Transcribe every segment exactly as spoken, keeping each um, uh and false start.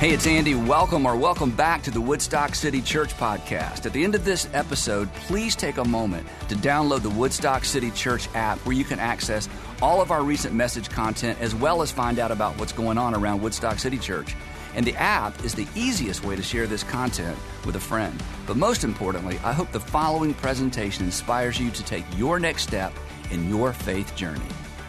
Hey, it's Andy. Welcome or welcome back to the Woodstock City Church podcast. At the end of this episode, please take a moment to download the Woodstock City Church app where you can access all of our recent message content as well as find out about what's going on around Woodstock City Church. And the app is the easiest way to share this content with a friend. But most importantly, I hope the following presentation inspires you to take your next step in your faith journey.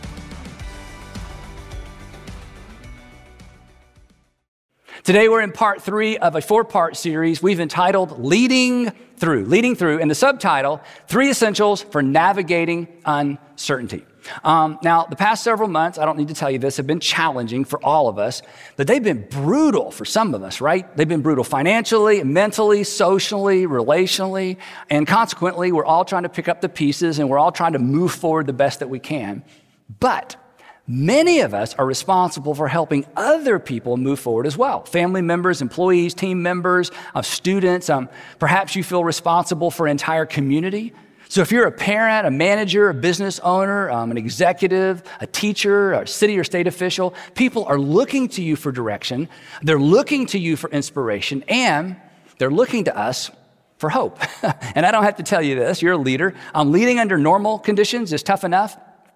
Today we're in part three of a four-part series we've entitled Leading Through. Leading Through, and the subtitle, Three Essentials for Navigating Uncertainty. Um, now, the past several months, I don't need to tell you this, have been challenging for all of us, but they've been brutal for some of us, right? They've been brutal financially, mentally, socially, relationally, and consequently, we're all trying to pick up the pieces and we're all trying to move forward the best that we can. But many of us are responsible for helping other people move forward as well. Family members, employees, team members, uh, students. Um, perhaps you feel responsible for an entire community. So if you're a parent, a manager, a business owner, um, an executive, a teacher, a city or state official, people are looking to you for direction. They're looking to you for inspiration, and they're looking to us for hope. And I don't have to tell you this. You're a leader. Um, leading under normal conditions is tough enough.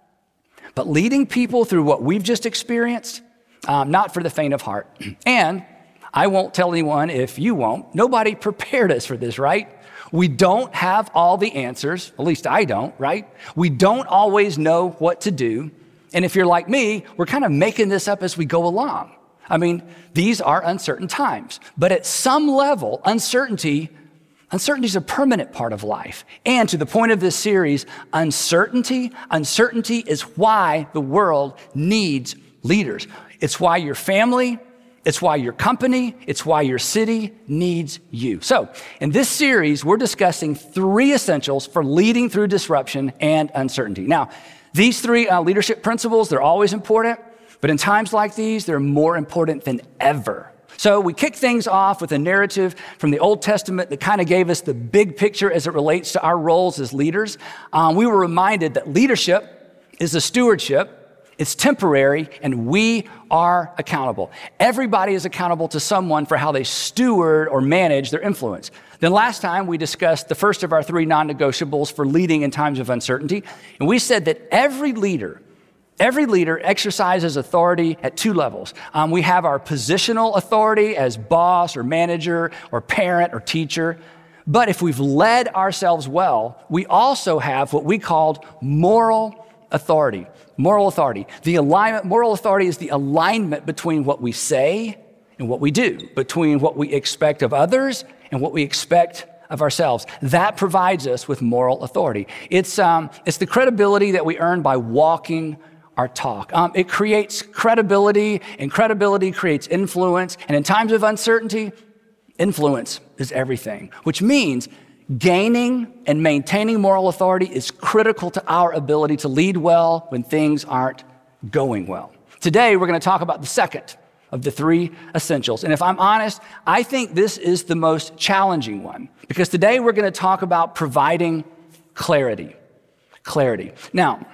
But leading people through what we've just experienced, um, not for the faint of heart. And I won't tell anyone if you won't. Nobody prepared us for this, right? We don't have all the answers. At least I don't, right? We don't always know what to do. And if you're like me, we're kind of making this up as we go along. I mean, these are uncertain times. But at some level, uncertainty Uncertainty is a permanent part of life. And to the point of this series, uncertainty, uncertainty is why the world needs leaders. It's why your family, it's why your company, it's why your city needs you. So in this series, we're discussing three essentials for leading through disruption and uncertainty. Now, these three uh, leadership principles, they're always important, but in times like these, they're more important than ever. So we kick things off with a narrative from the Old Testament that kind of gave us the big picture as it relates to our roles as leaders. Um, we were reminded that leadership is a stewardship, it's temporary, and we are accountable. Everybody is accountable to someone for how they steward or manage their influence. Then last time we discussed the first of our three non-negotiables for leading in times of uncertainty, and we said that every leader Every leader exercises authority at two levels. Um, we have our positional authority as boss or manager or parent or teacher. But if we've led ourselves well, we also have what we called moral authority. Moral authority. The alignment, moral authority is the alignment between what we say and what we do, between what we expect of others and what we expect of ourselves. That provides us with moral authority. It's, um, it's the credibility that we earn by walking our talk. Um, it creates credibility, and credibility creates influence. And in times of uncertainty, influence is everything, which means gaining and maintaining moral authority is critical to our ability to lead well when things aren't going well. Today, we're going to talk about the second of the three essentials. And if I'm honest, I think this is the most challenging one, because today we're going to talk about providing clarity. Clarity. Now,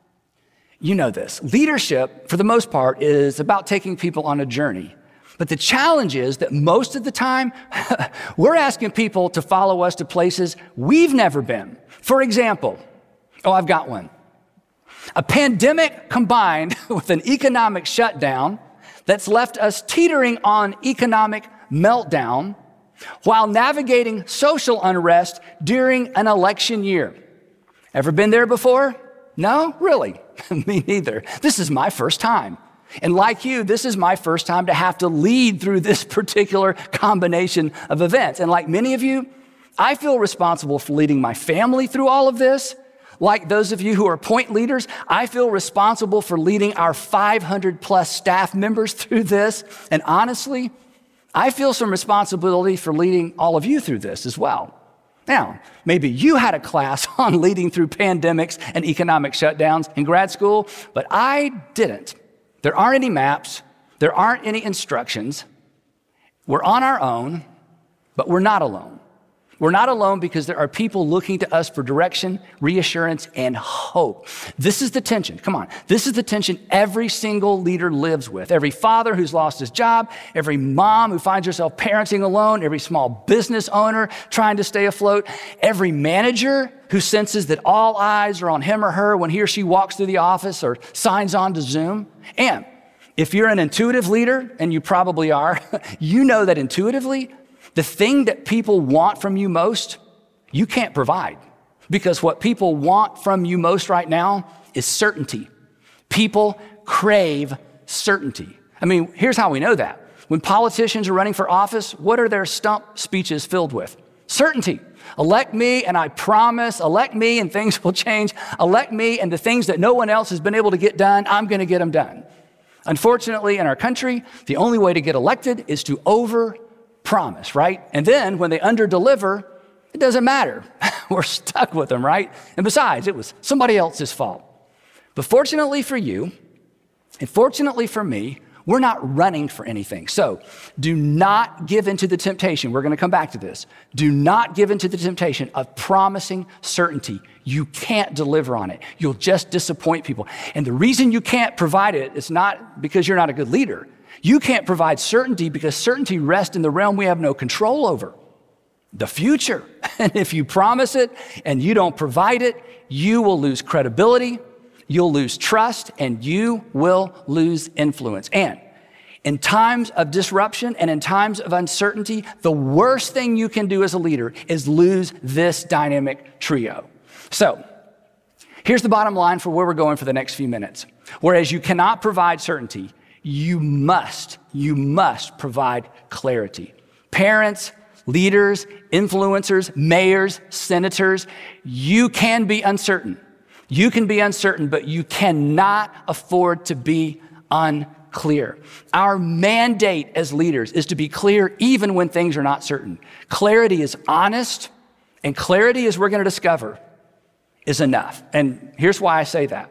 you know this. Leadership, for the most part, is about taking people on a journey. But the challenge is that most of the time, we're asking people to follow us to places we've never been. For example, oh, I've got one. A pandemic combined with an economic shutdown that's left us teetering on economic meltdown while navigating social unrest during an election year. Ever been there before? No? Really? Me neither. This is my first time. And like you, this is my first time to have to lead through this particular combination of events. And like many of you, I feel responsible for leading my family through all of this. Like those of you who are point leaders, I feel responsible for leading our five hundred plus staff members through this. And honestly, I feel some responsibility for leading all of you through this as well. Now, maybe you had a class on leading through pandemics and economic shutdowns in grad school, but I didn't. There aren't any maps. There aren't any instructions. We're on our own, but we're not alone. We're not alone because there are people looking to us for direction, reassurance, and hope. This is the tension. Come on. This is the tension every single leader lives with. Every father who's lost his job, every mom who finds herself parenting alone, every small business owner trying to stay afloat, every manager who senses that all eyes are on him or her when he or she walks through the office or signs on to Zoom. And if you're an intuitive leader, and you probably are, you know that intuitively, the thing that people want from you most, you can't provide. Because what people want from you most right now is certainty. People crave certainty. I mean, here's how we know that. When politicians are running for office, what are their stump speeches filled with? Certainty. Elect me and I promise, elect me and things will change. Elect me and the things that no one else has been able to get done, I'm gonna get them done. Unfortunately, in our country, the only way to get elected is to over promise, right? And then when they under-deliver, it doesn't matter. We're stuck with them, right? And besides, it was somebody else's fault. But fortunately for you, and fortunately for me, we're not running for anything. So do not give into the temptation. We're going to come back to this. Do not give into the temptation of promising certainty. You can't deliver on it. You'll just disappoint people. And the reason you can't provide it is not because you're not a good leader. You can't provide certainty because certainty rests in the realm we have no control over, the future. And if you promise it and you don't provide it, you will lose credibility, you'll lose trust, and you will lose influence. And in times of disruption and in times of uncertainty, the worst thing you can do as a leader is lose this dynamic trio. So here's the bottom line for where we're going for the next few minutes. Whereas you cannot provide certainty, you must, you must provide clarity. Parents, leaders, influencers, mayors, senators, you can be uncertain. You can be uncertain, but you cannot afford to be unclear. Our mandate as leaders is to be clear even when things are not certain. Clarity is honest, and clarity, as we're going to discover, is enough. And here's why I say that.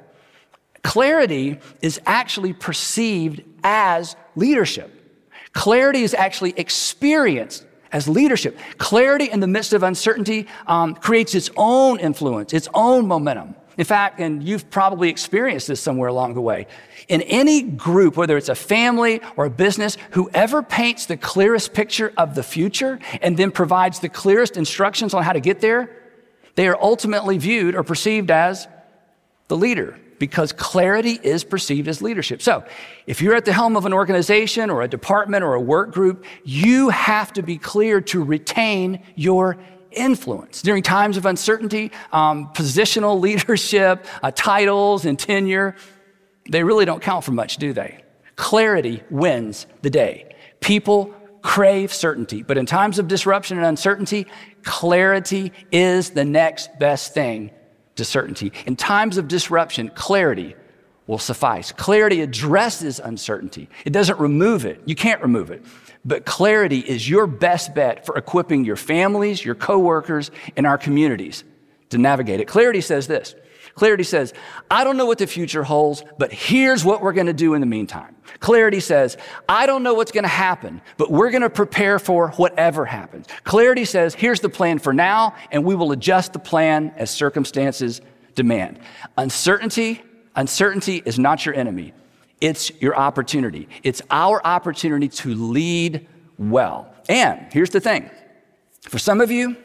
Clarity is actually perceived as leadership. Clarity is actually experienced as leadership. Clarity in the midst of uncertainty um, creates its own influence, its own momentum. In fact, and you've probably experienced this somewhere along the way, in any group, whether it's a family or a business, whoever paints the clearest picture of the future and then provides the clearest instructions on how to get there, they are ultimately viewed or perceived as the leader, because clarity is perceived as leadership. So if you're at the helm of an organization or a department or a work group, you have to be clear to retain your influence. During times of uncertainty, um, positional leadership, uh, titles, and tenure, they really don't count for much, do they? Clarity wins the day. People crave certainty, but in times of disruption and uncertainty, clarity is the next best thing to certainty. In times of disruption, clarity will suffice. Clarity addresses uncertainty. It doesn't remove it. You can't remove it. But clarity is your best bet for equipping your families, your coworkers, and our communities to navigate it. Clarity says this. Clarity says, I don't know what the future holds, but here's what we're going to do in the meantime. Clarity says, I don't know what's going to happen, but we're going to prepare for whatever happens. Clarity says, here's the plan for now, and we will adjust the plan as circumstances demand. Uncertainty, uncertainty is not your enemy. It's your opportunity. It's our opportunity to lead well. And here's the thing. For some of you,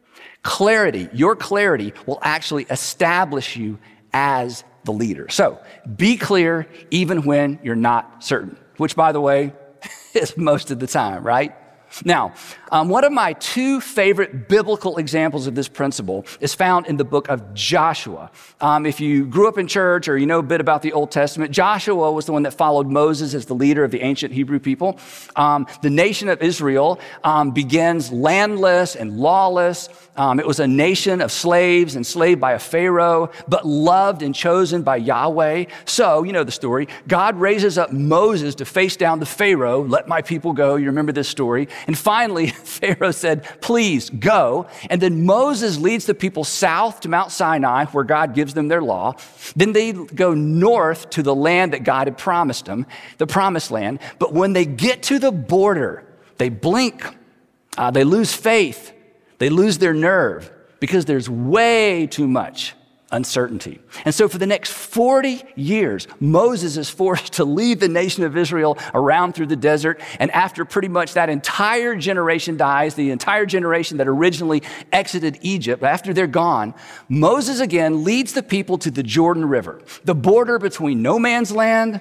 clarity, your clarity will actually establish you as the leader. So be clear even when you're not certain, which, by the way, is most of the time, right? Now, um, one of my two favorite biblical examples of this principle is found in the book of Joshua. Um, if you grew up in church or you know a bit about the Old Testament, Joshua was the one that followed Moses as the leader of the ancient Hebrew people. Um, the nation of Israel um, begins landless and lawless. Um, it was a nation of slaves, enslaved by a Pharaoh, but loved and chosen by Yahweh. So, you know the story. God raises up Moses to face down the Pharaoh. Let my people go. You remember this story. And finally, Pharaoh said, please go. And then Moses leads the people south to Mount Sinai, where God gives them their law. Then they go north to the land that God had promised them, the promised land. But when they get to the border, they blink, uh, they lose faith. They They lose their nerve because there's way too much uncertainty. And so for the next forty years, Moses is forced to lead the nation of Israel around through the desert. And after pretty much that entire generation dies, the entire generation that originally exited Egypt, after they're gone, Moses again leads the people to the Jordan River, the border between no man's land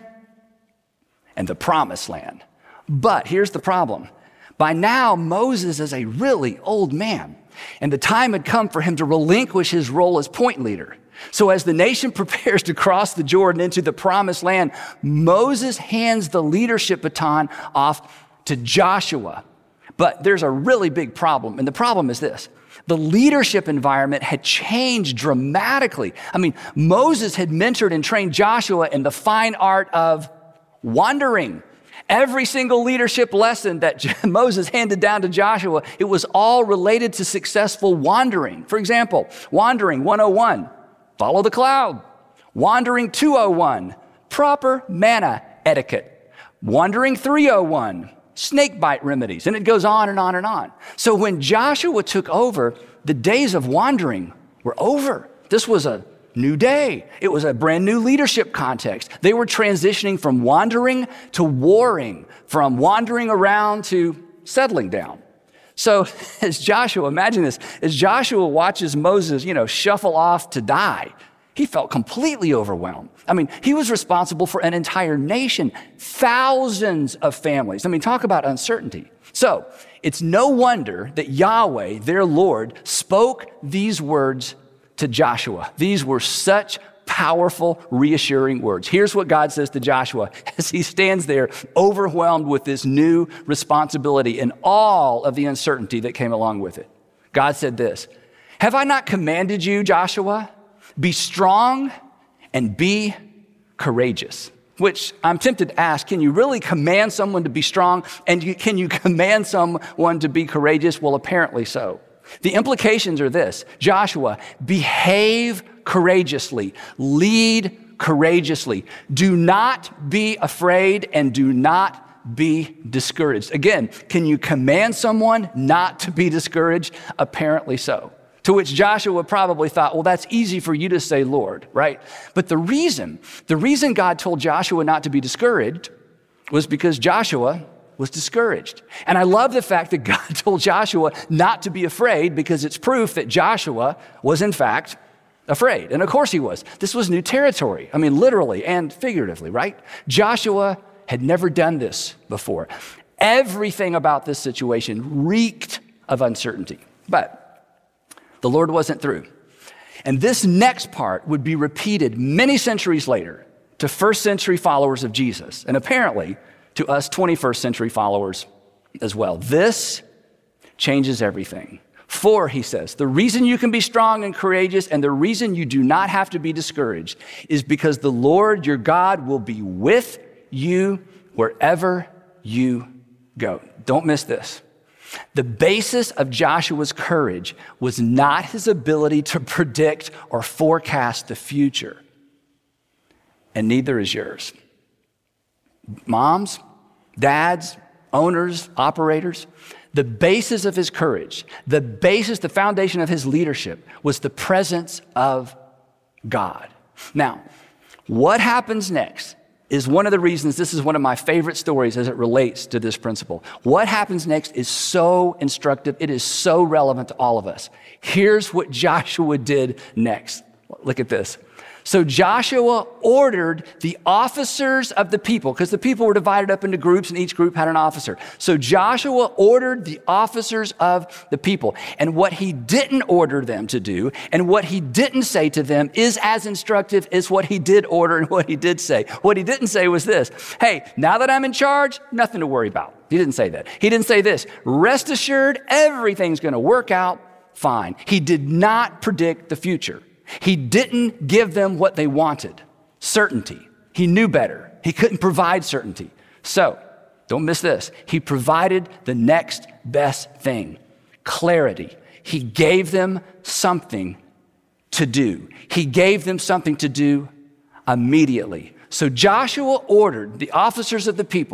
and the promised land. But here's the problem. By now, Moses is a really old man, and the time had come for him to relinquish his role as point leader. So as the nation prepares to cross the Jordan into the promised land, Moses hands the leadership baton off to Joshua. But there's a really big problem, and the problem is this. The leadership environment had changed dramatically. I mean, Moses had mentored and trained Joshua in the fine art of wandering. Every single leadership lesson that Moses handed down to Joshua, it was all related to successful wandering. For example, wandering one oh one, follow the cloud. Wandering two oh one, proper manna etiquette. Wandering three oh one, snake bite remedies. And it goes on and on and on. So when Joshua took over, the days of wandering were over. This was a new day. It was a brand new leadership context. They were transitioning from wandering to warring, from wandering around to settling down. So as Joshua, imagine this, as Joshua watches Moses, you know, shuffle off to die, he felt completely overwhelmed. I mean, he was responsible for an entire nation, thousands of families. I mean, talk about uncertainty. So it's no wonder that Yahweh, their Lord, spoke these words to Joshua. These were such powerful, reassuring words. Here's what God says to Joshua as he stands there overwhelmed with this new responsibility and all of the uncertainty that came along with it. God said this, "Have I not commanded you, Joshua? Be strong and be courageous." Which I'm tempted to ask, can you really command someone to be strong? And you, can you command someone to be courageous? Well, apparently so. The implications are this: Joshua, behave courageously, lead courageously. Do not be afraid and do not be discouraged. Again, can you command someone not to be discouraged? Apparently so. To which Joshua probably thought, well, that's easy for you to say, Lord, right? But the reason, the reason God told Joshua not to be discouraged was because Joshua was discouraged. And I love the fact that God told Joshua not to be afraid because it's proof that Joshua was in fact afraid. And of course he was. This was new territory. I mean, literally and figuratively, right? Joshua had never done this before. Everything about this situation reeked of uncertainty. But the Lord wasn't through. And this next part would be repeated many centuries later to first century followers of Jesus. And apparently to us twenty-first century followers as well. This changes everything. For, he says, the reason you can be strong and courageous and the reason you do not have to be discouraged is because the Lord your God will be with you wherever you go. Don't miss this. The basis of Joshua's courage was not his ability to predict or forecast the future. And neither is yours. Moms, dads, owners, operators, the basis of his courage, the basis, the foundation of his leadership was the presence of God. Now, what happens next is one of the reasons this is one of my favorite stories as it relates to this principle. What happens next is so instructive. It is so relevant to all of us. Here's what Joshua did next. Look at this. So Joshua ordered the officers of the people, because the people were divided up into groups and each group had an officer. So Joshua ordered the officers of the people. And what he didn't order them to do and what he didn't say to them is as instructive as what he did order and what he did say. What he didn't say was this: hey, now that I'm in charge, nothing to worry about. He didn't say that. He didn't say this: rest assured, everything's going to work out fine. He did not predict the future. He didn't give them what they wanted, certainty. He knew better. He couldn't provide certainty. So, don't miss this. He provided the next best thing, clarity. He gave them something to do. He gave them something to do immediately. So Joshua ordered the officers of the people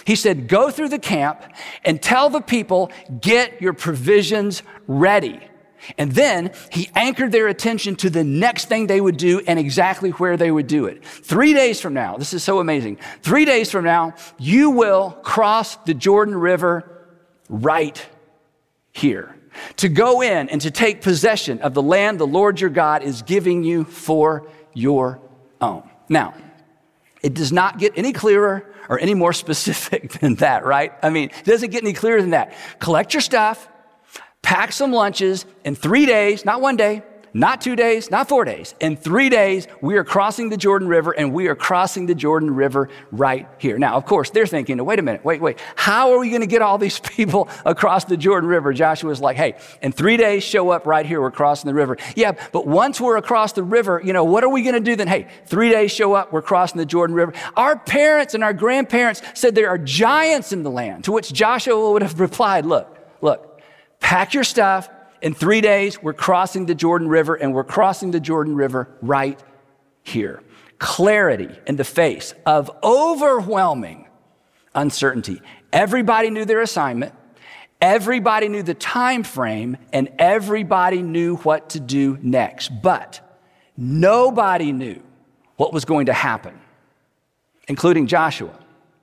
He said, go through the camp and tell the people, get your provisions ready. And then he anchored their attention to the next thing they would do and exactly where they would do it. Three days from now, this is so amazing. Three days from now, you will cross the Jordan River right here to go in and to take possession of the land the Lord your God is giving you for your own. Now, it does not get any clearer or any more specific than that, right? I mean, it doesn't get any clearer than that. Collect your stuff, pack some lunches. In three days, not one day, not two days, not four days. In three days, we are crossing the Jordan River, and we are crossing the Jordan River right here. Now, of course, they're thinking, wait a minute, wait, wait. How are we going to get all these people across the Jordan River? Joshua's like, hey, in three days, show up right here. We're crossing the river. Yeah, but once we're across the river, you know, what are we going to do then? Hey, three days, show up. We're crossing the Jordan River. Our parents and our grandparents said there are giants in the land, to which Joshua would have replied, look, look, pack your stuff. In three days, we're crossing the Jordan River, and we're crossing the Jordan River right here. Clarity in the face of overwhelming uncertainty. Everybody knew their assignment. Everybody knew the time frame, and everybody knew what to do next. But nobody knew what was going to happen, including Joshua,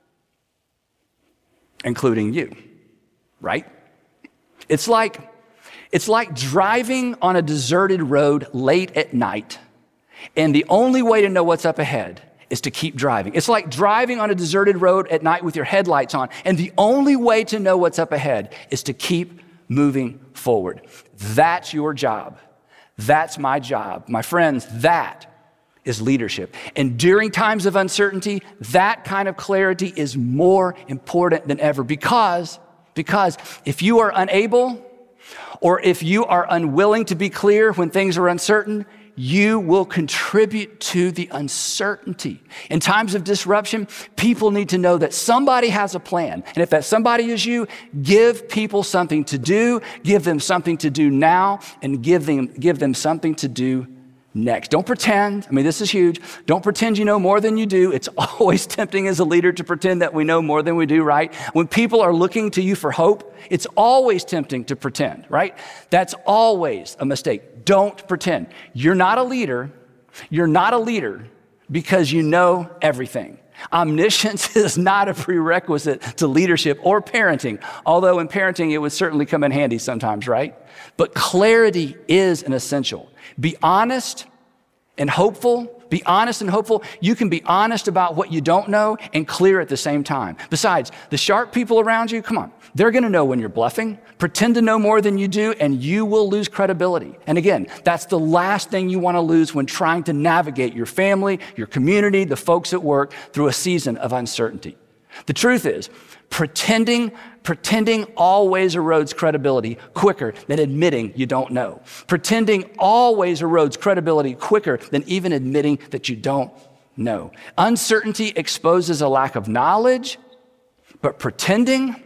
including you, right? It's like It's like driving on a deserted road late at night, and the only way to know what's up ahead is to keep driving. It's like driving on a deserted road at night with your headlights on, and the only way to know what's up ahead is to keep moving forward. That's your job. That's my job. My friends, that is leadership. And during times of uncertainty, that kind of clarity is more important than ever, because, because if you are unable or if you are unwilling to be clear when things are uncertain, you will contribute to the uncertainty. In times of disruption, people need to know that somebody has a plan. And if that somebody is you, give people something to do, give them something to do now, and give them, give them something to do next. Don't pretend. I mean, this is huge. Don't pretend you know more than you do. It's always tempting as a leader to pretend that we know more than we do, right? When people are looking to you for hope, it's always tempting to pretend, right? That's always a mistake. Don't pretend. You're not a leader. You're not a leader because you know everything. Omniscience is not a prerequisite to leadership or parenting, although in parenting it would certainly come in handy sometimes, right? But clarity is an essential. Be honest and hopeful. Be honest and hopeful. You can be honest about what you don't know and clear at the same time. Besides, the sharp people around you, come on, they're going to know when you're bluffing. Pretend to know more than you do, and you will lose credibility. And again, that's the last thing you want to lose when trying to navigate your family, your community, the folks at work through a season of uncertainty. The truth is, pretending, pretending always erodes credibility quicker than admitting you don't know. Pretending always erodes credibility quicker than even admitting that you don't know. Uncertainty exposes a lack of knowledge, but pretending,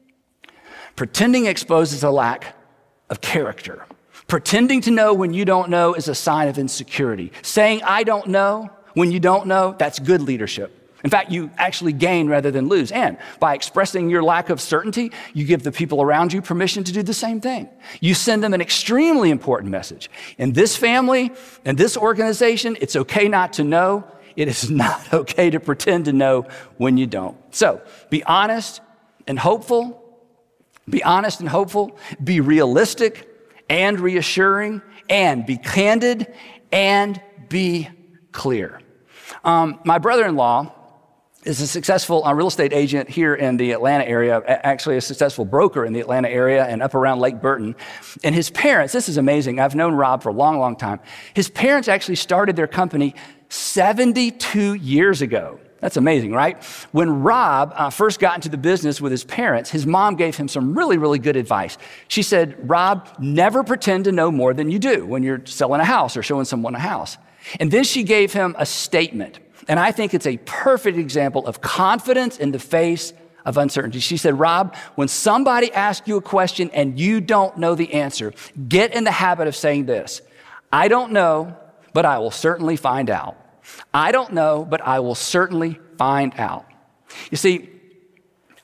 pretending exposes a lack of character. Pretending to know when you don't know is a sign of insecurity. Saying, I don't know, when you don't know, that's good leadership. In fact, you actually gain rather than lose. And by expressing your lack of certainty, you give the people around you permission to do the same thing. You send them an extremely important message. In this family, in this organization, it's okay not to know. It is not okay to pretend to know when you don't. So be honest and hopeful. Be honest and hopeful. Be realistic and reassuring. And be candid and be clear. Um, my brother-in-law is a successful uh, real estate agent here in the Atlanta area, actually a successful broker in the Atlanta area and up around Lake Burton. And his parents, this is amazing, I've known Rob for a long, long time. His parents actually started their company seventy-two years ago. That's amazing, right? When Rob uh, first got into the business with his parents, his mom gave him some really, really good advice. She said, Rob, never pretend to know more than you do when you're selling a house or showing someone a house. And then she gave him a statement. And I think it's a perfect example of confidence in the face of uncertainty. She said, Rob, when somebody asks you a question and you don't know the answer, get in the habit of saying this: I don't know, but I will certainly find out. I don't know, but I will certainly find out. You see,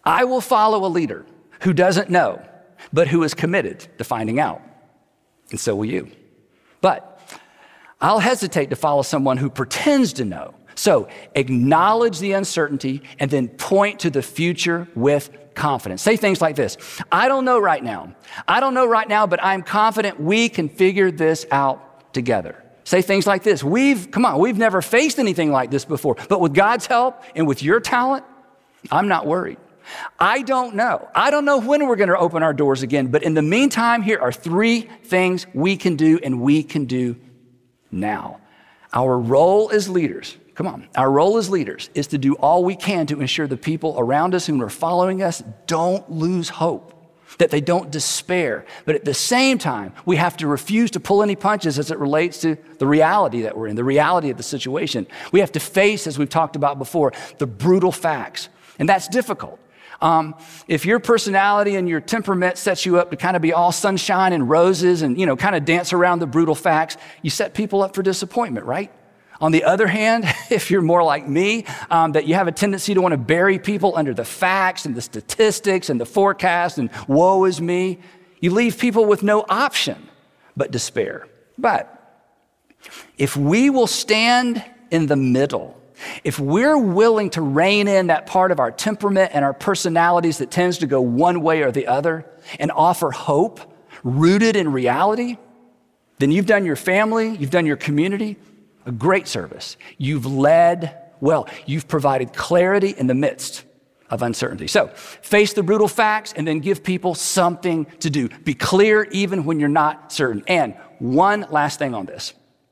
I will follow a leader who doesn't know, but who is committed to finding out. And so will you. But I'll hesitate to follow someone who pretends to know. So acknowledge the uncertainty and then point to the future with confidence. Say things like this: I don't know right now. I don't know right now, but I'm confident we can figure this out together. Say things like this: We've, come on, we've never faced anything like this before, but with God's help and with your talent, I'm not worried. I don't know. I don't know when we're going to open our doors again, but in the meantime, here are three things we can do and we can do now. Our role as leaders, come on, our role as leaders is to do all we can to ensure the people around us who are following us don't lose hope, that they don't despair. But at the same time, we have to refuse to pull any punches as it relates to the reality that we're in, the reality of the situation. We have to face, as we've talked about before, the brutal facts. And that's difficult. Um, if your personality and your temperament sets you up to kind of be all sunshine and roses and, you know, kind of dance around the brutal facts, you set people up for disappointment, right? On the other hand, if you're more like me, um, that you have a tendency to want to bury people under the facts and the statistics and the forecast and woe is me, you leave people with no option but despair. But if we will stand in the middle, if we're willing to rein in that part of our temperament and our personalities that tends to go one way or the other and offer hope rooted in reality, then you've done your family, you've done your community a great service. You've led well. You've provided clarity in the midst of uncertainty. So face the brutal facts and then give people something to do. Be clear even when you're not certain. And one last thing on this.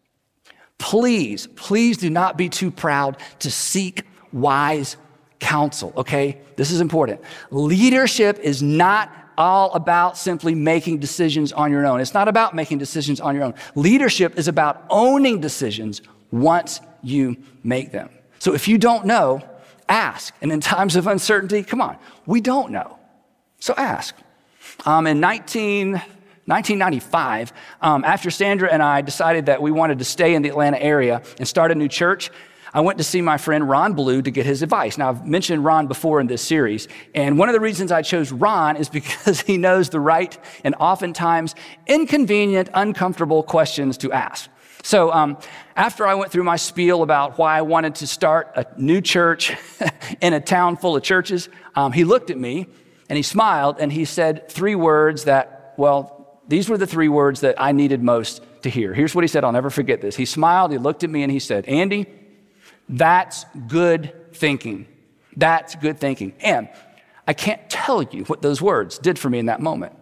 Please, please do not be too proud to seek wise counsel, okay? This is important. Leadership is not all about simply making decisions on your own. It's not about making decisions on your own. Leadership is about owning decisions once you make them. So if you don't know, ask. And in times of uncertainty, come on, we don't know. So ask. Um, in nineteen ninety-five, um, after Sandra and I decided that we wanted to stay in the Atlanta area and start a new church, I went to see my friend Ron Blue to get his advice. Now, I've mentioned Ron before in this series, and one of the reasons I chose Ron is because he knows the right and oftentimes inconvenient, uncomfortable questions to ask. So um, after I went through my spiel about why I wanted to start a new church in a town full of churches, um, he looked at me and he smiled and he said three words that, well, these were the three words that I needed most to hear. Here's what he said. I'll never forget this. He smiled, he looked at me and he said, Andy, that's good thinking. That's good thinking. And I can't tell you what those words did for me in that moment.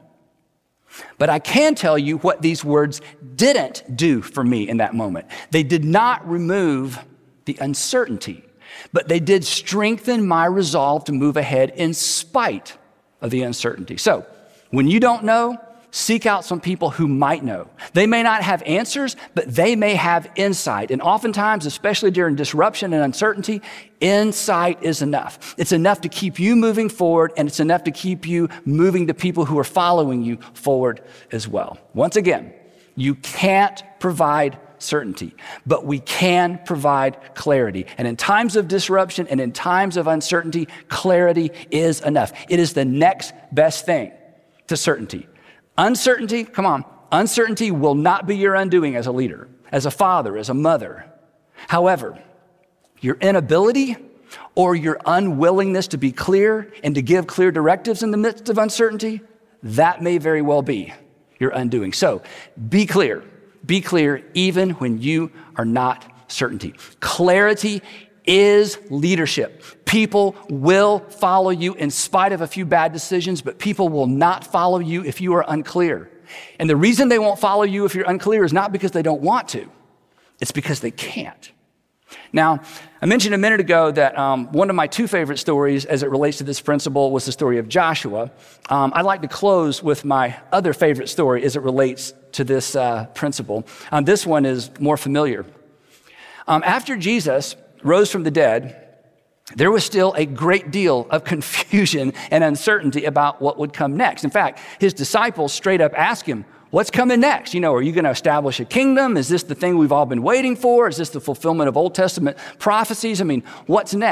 But I can tell you what these words didn't do for me in that moment. They did not remove the uncertainty, but they did strengthen my resolve to move ahead in spite of the uncertainty. So when you don't know, seek out some people who might know. They may not have answers, but they may have insight. And oftentimes, especially during disruption and uncertainty, insight is enough. It's enough to keep you moving forward, and it's enough to keep you moving the people who are following you forward as well. Once again, you can't provide certainty, but we can provide clarity. And in times of disruption and in times of uncertainty, clarity is enough. It is the next best thing to certainty. Uncertainty, come on, uncertainty will not be your undoing as a leader, as a father, as a mother. However, your inability or your unwillingness to be clear and to give clear directives in the midst of uncertainty, that may very well be your undoing. So be clear, be clear even when you are not certainty. Clarity is leadership. People will follow you in spite of a few bad decisions, but people will not follow you if you are unclear. And the reason they won't follow you if you're unclear is not because they don't want to. It's because they can't. Now, I mentioned a minute ago that um, one of my two favorite stories as it relates to this principle was the story of Joshua. Um, I'd like to close with my other favorite story as it relates to this uh, principle. Um, this one is more familiar. Um, after Jesus rose from the dead, there was still a great deal of confusion and uncertainty about what would come next. In fact, his disciples straight up asked him, what's coming next? You know, are you going to establish a kingdom? Is this the thing we've all been waiting for? Is this the fulfillment of Old Testament prophecies? I mean, what's next?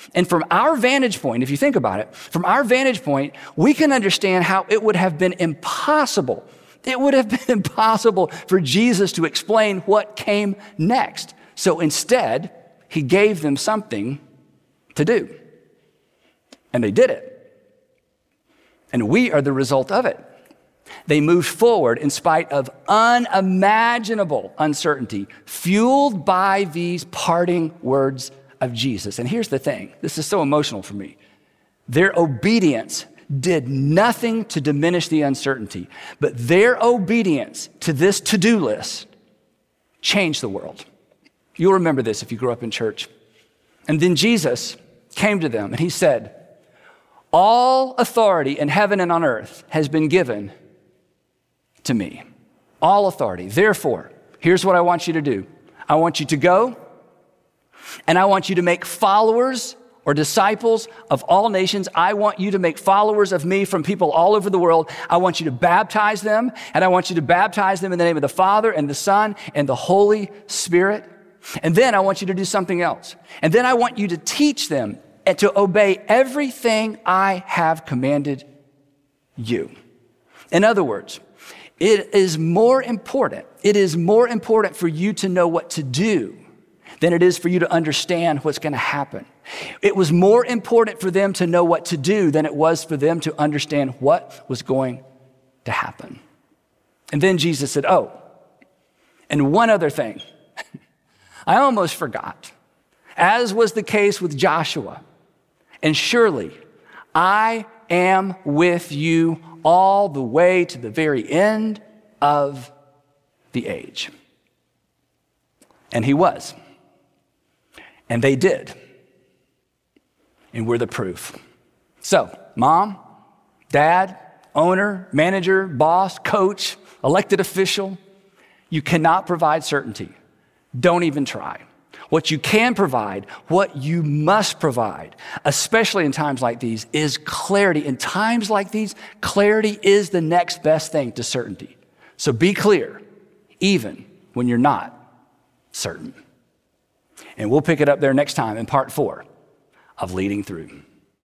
And from our vantage point, if you think about it, from our vantage point, we can understand how it would have been impossible. It would have been impossible for Jesus to explain what came next. So instead, he gave them something to do. And they did it. And we are the result of it. They moved forward in spite of unimaginable uncertainty, fueled by these parting words of Jesus. And here's the thing. This is so emotional for me. Their obedience did nothing to diminish the uncertainty, but their obedience to this to-do list changed the world. You'll remember this if you grew up in church. And then Jesus came to them and he said, all authority in heaven and on earth has been given to me. All authority. Therefore, here's what I want you to do. I want you to go and I want you to make followers or disciples of all nations. I want you to make followers of me from people all over the world. I want you to baptize them, and I want you to baptize them in the name of the Father and the Son and the Holy Spirit. And then I want you to do something else. And then I want you to teach them and to obey everything I have commanded you. In other words, it is more important, it is more important for you to know what to do than it is for you to understand what's going to happen. It was more important for them to know what to do than it was for them to understand what was going to happen. And then Jesus said, oh, and one other thing. I almost forgot. As was the case with Joshua, and surely I am with you all the way to the very end of the age. And he was. And they did. And we're the proof. So, mom, dad, owner, manager, boss, coach, elected official, you cannot provide certainty. Don't even try. What you can provide, what you must provide, especially in times like these, is clarity. In times like these, clarity is the next best thing to certainty. So be clear, even when you're not certain. And we'll pick it up there next time in part four of Leading Through.